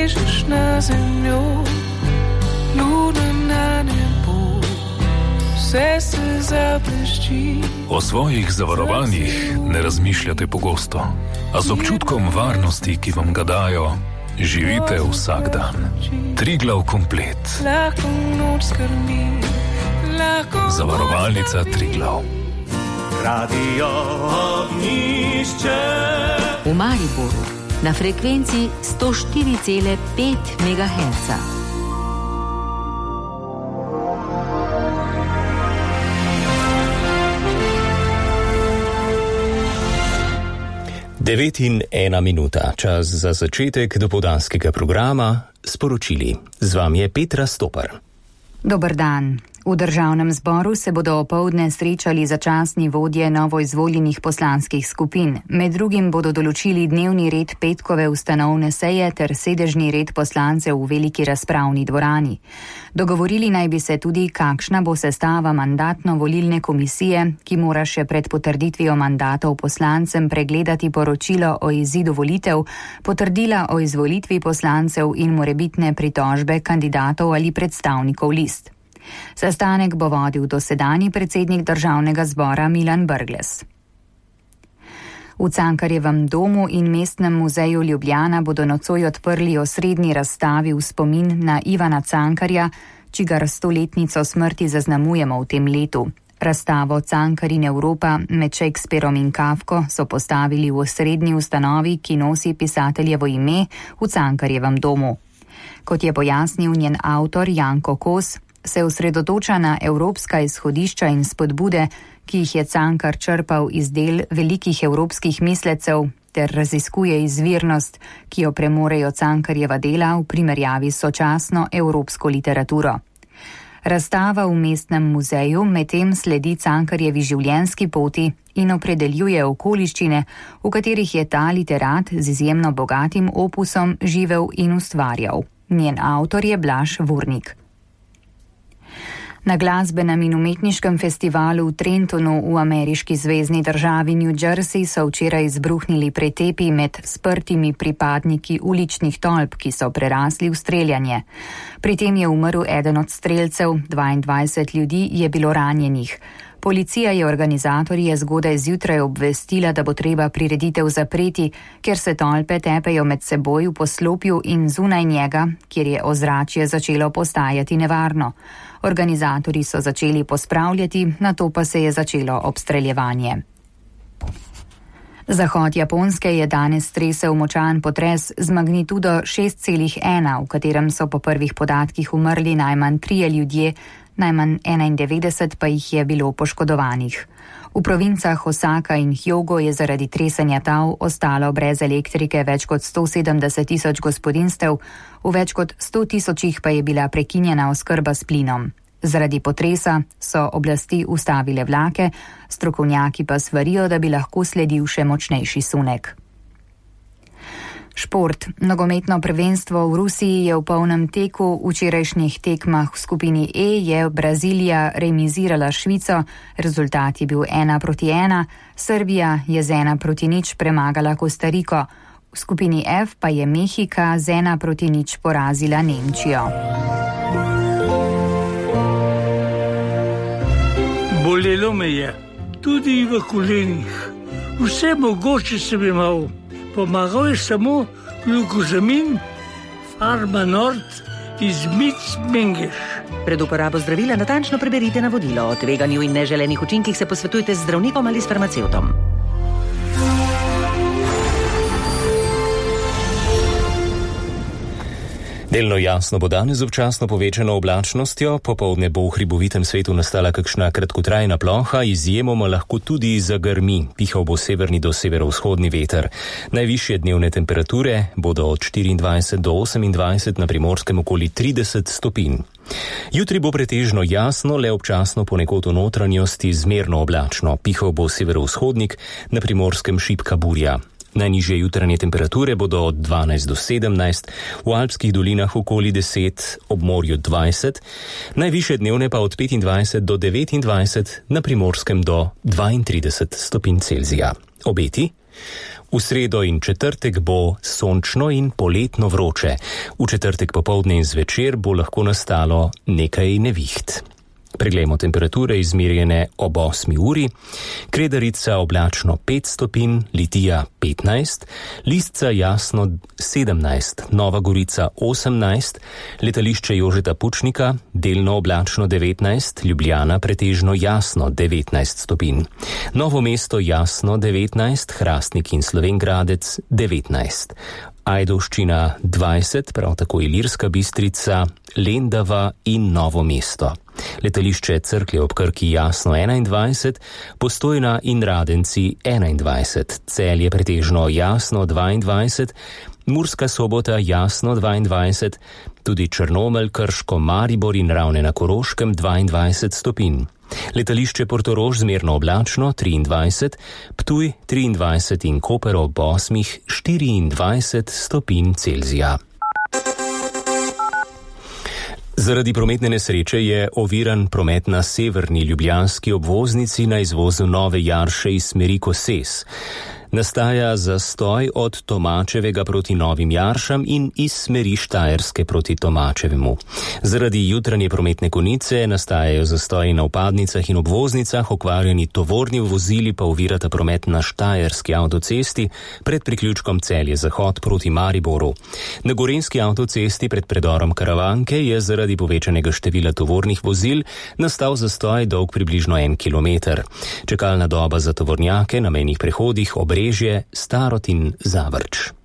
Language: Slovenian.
ležiš na zemljo, luna na nebo, vse se zablešči. O svojih zavarovanjih ne razmišljate pogosto, a z občutkom varnosti, ki vam ga dajo, živite vsak dan. Triglav komplet. Lahko noč skrbi, lahko Zavarovalnica Triglav. Radio Ognjišče. V Mariboru na frekvenci 104,5 MHz. Devet in ena minuta, čas za začetek dopoldanskega programa, sporočili. Z vami je Petra Stopar. Dober dan. V državnem zboru se bodo opoldne srečali začasni vodje novoizvoljenih poslanskih skupin. Med drugim bodo določili dnevni red petkove ustanovne seje ter sedežni red poslancev v veliki razpravni dvorani. Dogovorili naj bi se tudi, kakšna bo sestava mandatno-volilne komisije, ki mora še pred potrditvijo mandatov poslancem pregledati poročilo o izidu volitev, potrdila o izvolitvi poslancev in morebitne pritožbe kandidatov ali predstavnikov list. Sestanek bo vodil dosedanji predsednik državnega zbora Milan Brglez. V Cankarjevem domu in Mestnem muzeju Ljubljana bodo nocoj odprli osrednji razstavi v spomin na Ivana Cankarja, čigar 100-letnico smrti zaznamujemo v tem letu. Razstavo Cankar in Evropa med Shakespearom in Kafko so postavili v osrednji ustanovi, ki nosi pisateljevo ime, v Cankarjevem domu. Kot je pojasnil njen avtor Janko Kos, se osredotoča na evropska izhodišča in spodbude, ki jih je Cankar črpal iz del velikih evropskih mislecev, ter raziskuje izvirnost, ki jo premorejo Cankarjeva dela v primerjavi s sočasno evropsko literaturo. Razstava v Mestnem muzeju medtem sledi Cankarjevi življenjski poti in opredeljuje okoliščine, v katerih je ta literat z izjemno bogatim opusom živel in ustvarjal. Njen avtor je Blaž Vurnik. Na glasbenem in umetniškem festivalu v Trentonu v ameriški zvezni državi New Jersey so včeraj izbruhnili pretepi med sprtimi pripadniki uličnih tolp, ki so prerasli v streljanje. Pri tem je umrl eden od strelcev, 22 ljudi je bilo ranjenih. Policija je organizatorje zgodaj zjutraj obvestila, da bo treba prireditev zapreti, ker se tolpe tepejo med seboj v poslopju in zunaj njega, kjer je ozračje začelo postajati nevarno. Organizatorji so začeli pospravljati, nato pa se je začelo obstreljevanje. Zahod Japonske je danes stresel močan potres z magnitudo 6,1, v katerem so po prvih podatkih umrli najmanj 3 ljudje, najmanj 91 pa jih je bilo poškodovanih. V provincah Osaka in Hjogo je zaradi tresenja tal ostalo brez elektrike več kot 170 tisoč gospodinjstev, v več kot 100 tisočih pa je bila prekinjena oskrba s plinom. Zaradi potresa so oblasti ustavile vlake, strokovnjaki pa svarijo, da bi lahko sledil še močnejši sunek. Šport. Nogometno prvenstvo v Rusiji je v polnem teku. V včerajšnjih tekmah v skupini E je Brazilija remizirala Švico, rezultat je bil 1-1, Srbija je z 1-0 premagala Kostariko. V skupini F pa je Mehika z 1-0 porazila Nemčijo. Bolelo me je, tudi v kolenih. Vse mogoče sem imel. Pomagal je samo glukozamin, Farma Nord iz Mengeš. Pred uporabo zdravila natančno preberite navodilo. O tveganju in neželenih učinkih se posvetujte z zdravnikom ali s farmacevtom. Delno jasno bo danes z občasno povečano oblačnostjo, popoldne bo v hribovitem svetu nastala kakšna kratkotrajna ploha, izjemoma lahko tudi zagrmi, pihal bo severni do severovzhodni veter. Najvišje dnevne temperature bodo od 24 do 28, na Primorskem okoli 30 stopinj. Jutri bo pretežno jasno, le občasno ponekod v notranjosti zmerno oblačno, pihal bo severovzhodnik, na Primorskem šibka burja. Najnižje jutranje temperature bodo od 12 do 17, v alpskih dolinah okoli 10, ob morju 20, najvišje dnevne pa od 25 do 29, na Primorskem do 32 stopinj Celzija. Obeti? V sredo in četrtek bo sončno in poletno vroče. V četrtek popoldne in zvečer bo lahko nastalo nekaj neviht. Preglejmo temperature izmerjene ob 8 uri. Kredarica oblačno 5 stopinj, Litija 15, Listca jasno 17, Nova Gorica 18, letališče Jožeta Pučnika delno oblačno 19, Ljubljana pretežno jasno 19 stopinj, Novo mesto jasno 19, Hrastnik in Slovenj Gradec 19. Ajdovščina 20, prav tako Ilirska Bistrica, Lendava in Novo mesto. Letališče Cerklje ob Krki jasno 21, Postojna in Radenci 21, Celje pretežno jasno 22, Murska Sobota jasno 22, tudi Črnomelj, Krško, Maribor in Ravne na Koroškem 22 stopinj. Letališče Portorož zmerno oblačno 23, Ptuj 23 in Koper ob 8 24 stopinj Celzija. Zaradi prometne nesreče je oviran promet na severni ljubljanski obvoznici na izvozu Nove Jarše iz smeri Koses. Nastaja zastoj od Tomačevega proti Novim Jaršam in iz smeri Štajerske proti Tomačevemu. Zaradi jutranje prometne konice nastajajo zastoji na vpadnicah in obvoznicah, okvarjeni tovorni vozili pa ovirata promet na Štajerski avtocesti pred priključkom Celje Zahod proti Mariboru. Na Gorenjski avtocesti pred predorom Karavanke je zaradi povečanega števila tovornih vozil nastal zastoj dolg približno 1 kilometer. Čakalna doba za tovornjake na mejnih prehodih Obrežje, Starod in Zavrč.